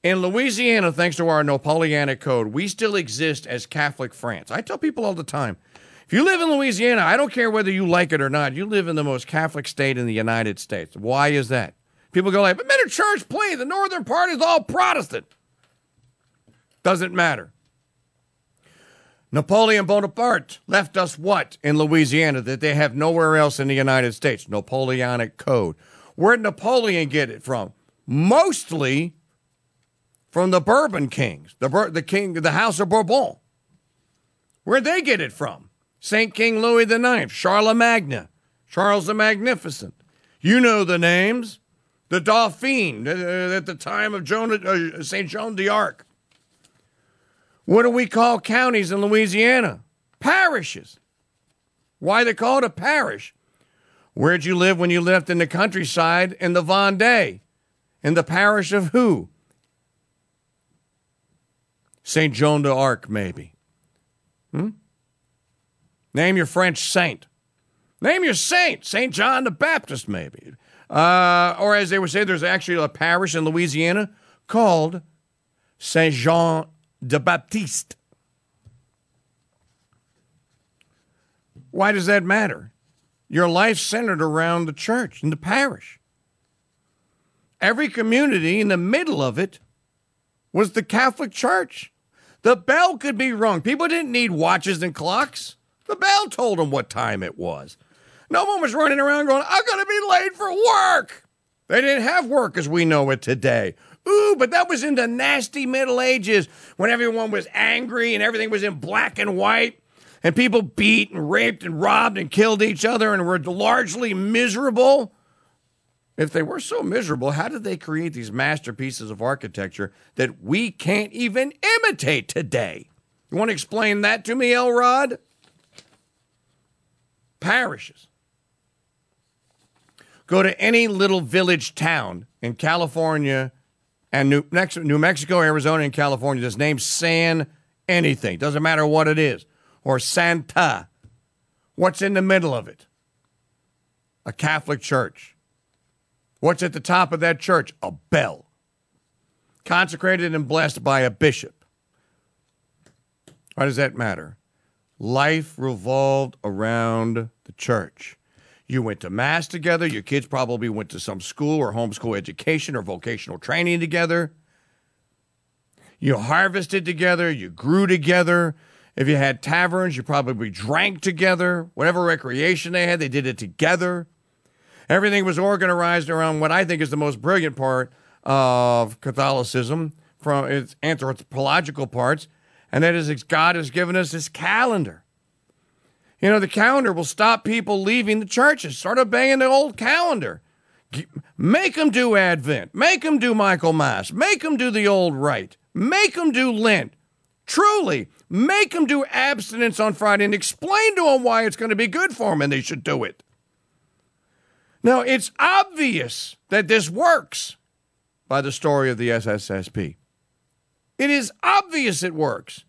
In Louisiana, thanks to our Napoleonic Code, we still exist as Catholic France. I tell people all the time, if you live in Louisiana, I don't care whether you like it or not, you live in the most Catholic state in the United States. Why is that? People go like, but men of church, please, the northern part is all Protestant. Doesn't matter. Napoleon Bonaparte left us what in Louisiana that they have nowhere else in the United States? Napoleonic Code. Where did Napoleon get it from? Mostly from the Bourbon kings, the House of Bourbon. Where'd they get it from? St. King Louis IX, Charlemagne, Charles the Magnificent. You know the names. The Dauphin at the time of St. Joan d'Arc. What do we call counties in Louisiana? Parishes. Why they call it a parish? Where'd you live when you lived in the countryside in the Vendée? In the parish of who? St. Joan d'Arc, maybe. Name your French saint. Name your saint. St. John the Baptist, maybe. Or as they would say, there's actually a parish in Louisiana called Saint Jean de Baptiste. Why does that matter? Your life centered around the church and the parish. Every community in the middle of it was the Catholic Church. The bell could be rung. People didn't need watches and clocks. The bell told them what time it was. No one was running around going, I'm going to be late for work. They didn't have work as we know it today. Ooh, but that was in the nasty Middle Ages when everyone was angry and everything was in black and white and people beat and raped and robbed and killed each other and were largely miserable. If they were so miserable, how did they create these masterpieces of architecture that we can't even imitate today? You want to explain that to me, Elrod? Parishes. Go to any little village town in California and New Mexico, Arizona, and California that's named San anything. Doesn't matter what it is. Or Santa. What's in the middle of it? A Catholic church. What's at the top of that church? A bell. Consecrated and blessed by a bishop. Why does that matter? Life revolved around the church. You went to Mass together. Your kids probably went to some school or homeschool education or vocational training together. You harvested together. You grew together. If you had taverns, you probably drank together. Whatever recreation they had, they did it together. Everything was organized around what I think is the most brilliant part of Catholicism from its anthropological parts, and that is God has given us this calendar. You know, the calendar will stop people leaving the churches. Start obeying the old calendar. Make them do Advent. Make them do Michaelmas. Make them do the old rite. Make them do Lent. Truly, make them do abstinence on Friday and explain to them why it's going to be good for them and they should do it. Now, it's obvious that this works by the story of the SSSP. It is obvious it works.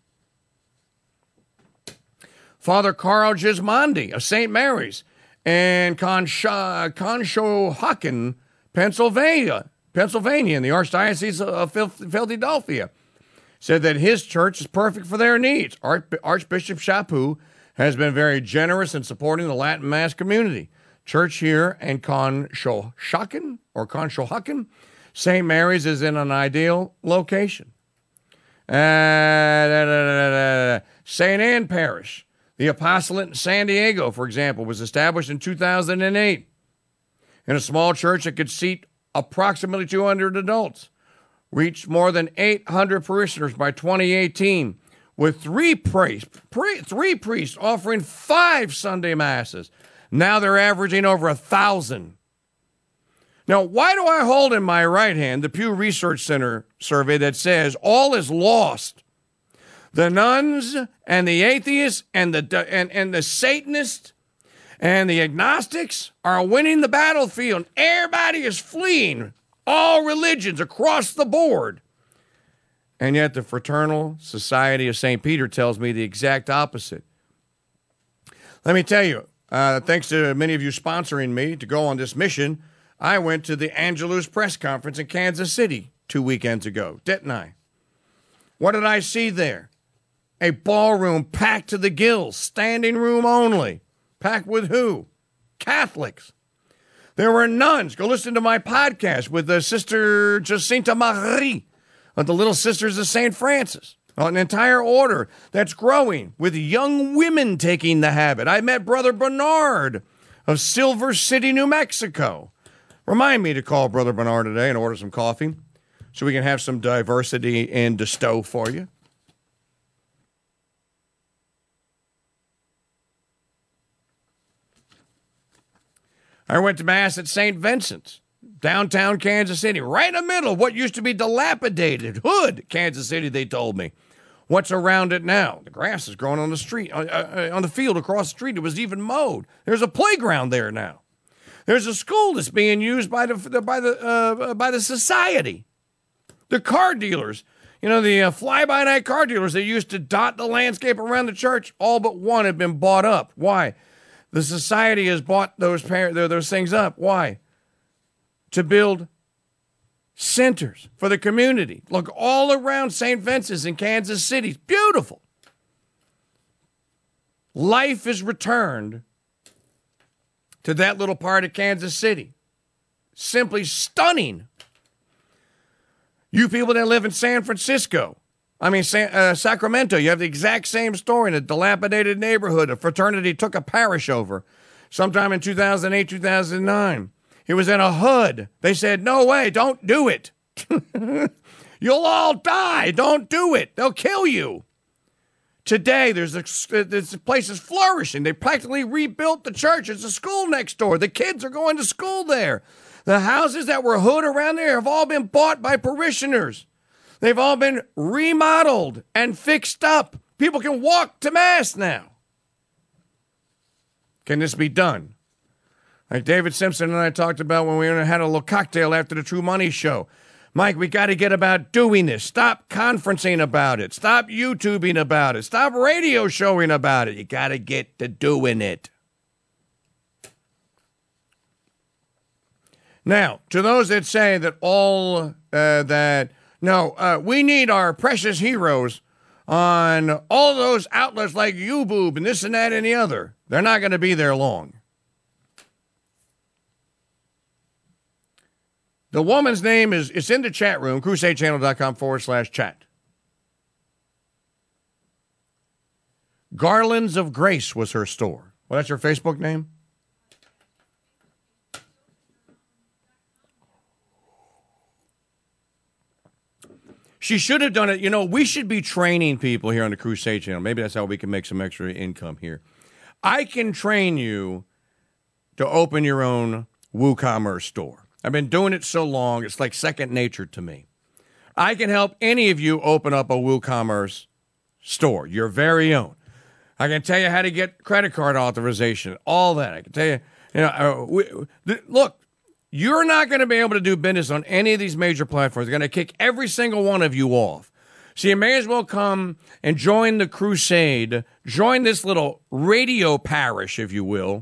Father Carl Gismondi of St. Mary's in Conshohocken, Pennsylvania, in the Archdiocese of Philadelphia, said that his church is perfect for their needs. Archbishop Chaput has been very generous in supporting the Latin Mass community. Church here in Conshohocken, St. Mary's is in an ideal location. St. Anne Parish, the Apostolate in San Diego, for example, was established in 2008 in a small church that could seat approximately 200 adults. Reached more than 800 parishioners by 2018, with three priests offering 5 Sunday Masses. Now they're averaging over 1,000. Now, why do I hold in my right hand the Pew Research Center survey that says all is lost? The nuns and the atheists and the Satanists and the agnostics are winning the battlefield. Everybody is fleeing. All religions across the board. And yet the Fraternal Society of St. Peter tells me the exact opposite. Let me tell you, thanks to many of you sponsoring me to go on this mission, I went to the Angelus press conference in Kansas City 2 weekends ago, didn't I? What did I see there? A ballroom packed to the gills, standing room only. Packed with who? Catholics. There were nuns. Go listen to my podcast with Sister Jacinta Marie of the Little Sisters of St. Francis. An entire order that's growing with young women taking the habit. I met Brother Bernard of Silver City, New Mexico. Remind me to call Brother Bernard today and order some coffee so we can have some diversity in the stove for you. I went to Mass at St. Vincent's, downtown Kansas City, right in the middle of what used to be dilapidated hood, Kansas City, they told me. What's around it now? The grass is growing on the street, on the field across the street. It was even mowed. There's a playground there now. There's a school that's being used by the society. The car dealers, the fly-by-night car dealers that used to dot the landscape around the church, all but one have been bought up. Why? The society has bought those things up. Why? To build centers for the community. Look all around St. Vincent's in Kansas City. It's beautiful. Life is returned to that little part of Kansas City. Simply stunning. You people that live in San Francisco, Sacramento, you have the exact same story in a dilapidated neighborhood. A fraternity took a parish over sometime in 2008, 2009. It was in a hood. They said, no way, don't do it. You'll all die. Don't do it. They'll kill you. Today, this place is flourishing. They practically rebuilt the church. It's a school next door. The kids are going to school there. The houses that were hood around there have all been bought by parishioners. They've all been remodeled and fixed up. People can walk to Mass now. Can this be done? Like David Simpson and I talked about when we had a little cocktail after the True Money show. Mike, we got to get about doing this. Stop conferencing about it. Stop YouTubing about it. Stop radio showing about it. You got to get to doing it. Now, to those that say that we need our precious heroes on all those outlets like YouBoob and this and that and the other. They're not going to be there long. The woman's name it's in the chat room, crusadechannel.com/chat. Garlands of Grace was her store. Well, that's her Facebook name? She should have done it. We should be training people here on the Crusade Channel. Maybe that's how we can make some extra income here. I can train you to open your own WooCommerce store. I've been doing it so long, it's like second nature to me. I can help any of you open up a WooCommerce store, your very own. I can tell you how to get credit card authorization, all that. I can tell you, look, you're not going to be able to do business on any of these major platforms. They're going to kick every single one of you off. So you may as well come and join the crusade, join this little radio parish, if you will.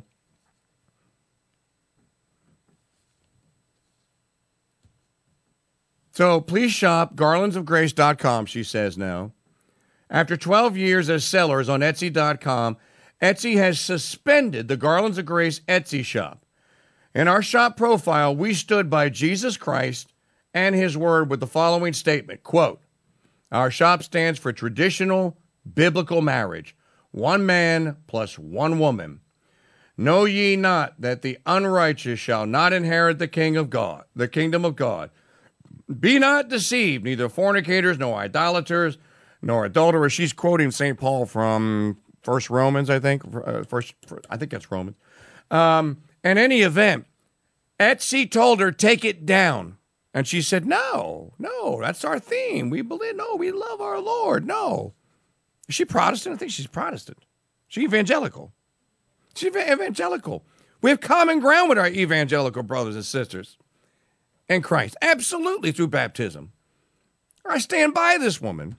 So please shop garlandsofgrace.com, she says now. After 12 years as sellers on Etsy.com, Etsy has suspended the Garlands of Grace Etsy shop. In our shop profile, we stood by Jesus Christ and his word with the following statement, quote, our shop stands for traditional biblical marriage, one man plus one woman. Know ye not that the unrighteous shall not inherit the kingdom of God? Be not deceived, neither fornicators, nor idolaters, nor adulterers. She's quoting St. Paul from First Romans, I think. I think that's Romans. In any event, Etsy told her, take it down. And she said, no, that's our theme. We love our Lord. No. Is she Protestant? I think she's Protestant. She's evangelical. We have common ground with our evangelical brothers and sisters in Christ. Absolutely, through baptism. I stand by this woman.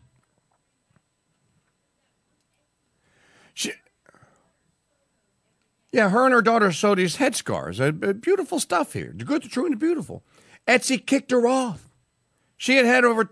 Her and her daughter sewed these headscarves. Beautiful stuff here. The good, the true, and the beautiful. Etsy kicked her off. She had over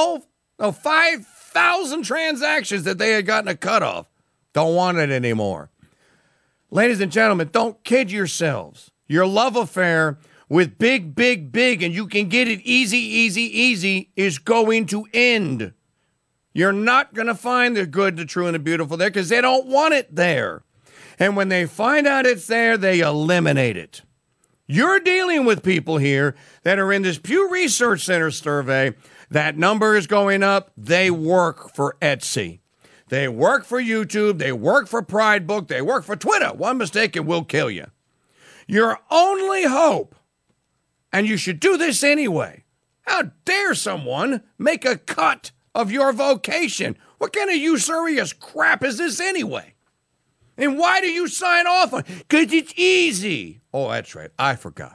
5,000 transactions that they had gotten a cut off. Don't want it anymore. Ladies and gentlemen, don't kid yourselves. Your love affair with big, and you can get it easy, is going to end. You're not going to find the good, the true, and the beautiful there because they don't want it there. And when they find out it's there, they eliminate it. You're dealing with people here that are in this Pew Research Center survey. That number is going up. They work for Etsy. They work for YouTube. They work for Pride Book. They work for Twitter. One mistake and we'll kill you. Your only hope, and you should do this anyway. How dare someone make a cut of your vocation? What kind of usurious crap is this anyway? And why do you sign off on it? Because it's easy. Oh, that's right. I forgot.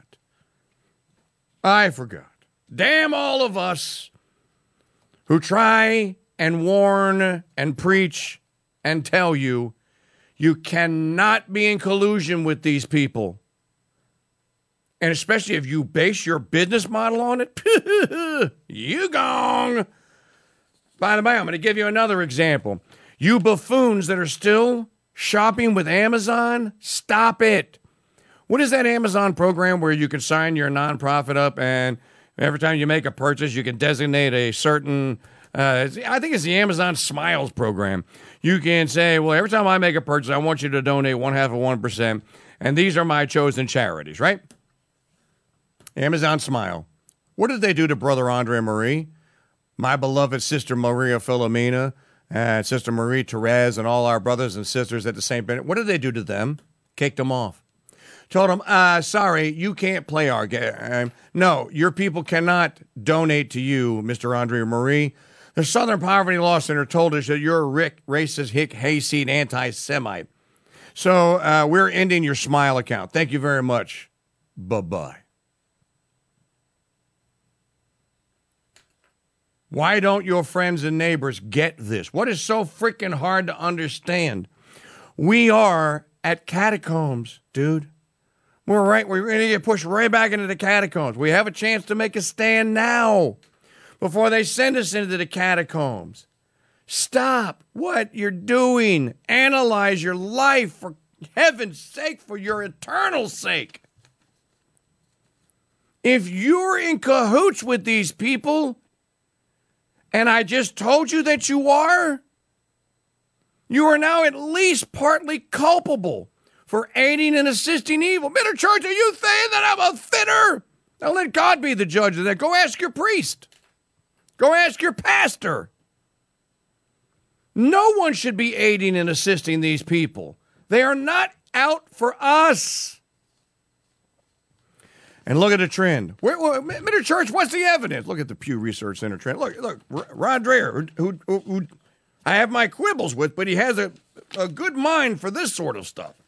Damn all of us who try and warn and preach and tell you, you cannot be in collusion with these people. And especially if you base your business model on it, you gone. By the way, I'm going to give you another example. You buffoons that are still shopping with Amazon, stop it. What is that Amazon program where you can sign your nonprofit up and every time you make a purchase, you can designate a certain, I think it's the Amazon Smiles program. You can say, well, every time I make a purchase, I want you to donate 0.5%, and these are my chosen charities, right? Amazon Smile. What did they do to Brother Andre Marie? My beloved sister Maria Filomena, and Sister Marie Therese, and all our brothers and sisters at the St. Benedict. What did they do to them? Kicked them off. Told them, sorry, you can't play our game. No, your people cannot donate to you, Mr. Andre Marie. The Southern Poverty Law Center told us that you're a racist, hayseed, anti-Semite. So we're ending your Smile account. Thank you very much. Bye-bye. Why don't your friends and neighbors get this? What is so freaking hard to understand? We are at catacombs, dude. We're going to get pushed right back into the catacombs. We have a chance to make a stand now before they send us into the catacombs. Stop what you're doing. Analyze your life for heaven's sake, for your eternal sake. If you're in cahoots with these people, and I just told you that you are now at least partly culpable for aiding and assisting evil. Mr. Church, are you saying that I'm a sinner? Now let God be the judge of that. Go ask your priest. Go ask your pastor. No one should be aiding and assisting these people. They are not out for us. And look at the trend. Mr. Church, what's the evidence? Look at the Pew Research Center trend. Look, Rod Dreher, who I have my quibbles with, but he has a good mind for this sort of stuff.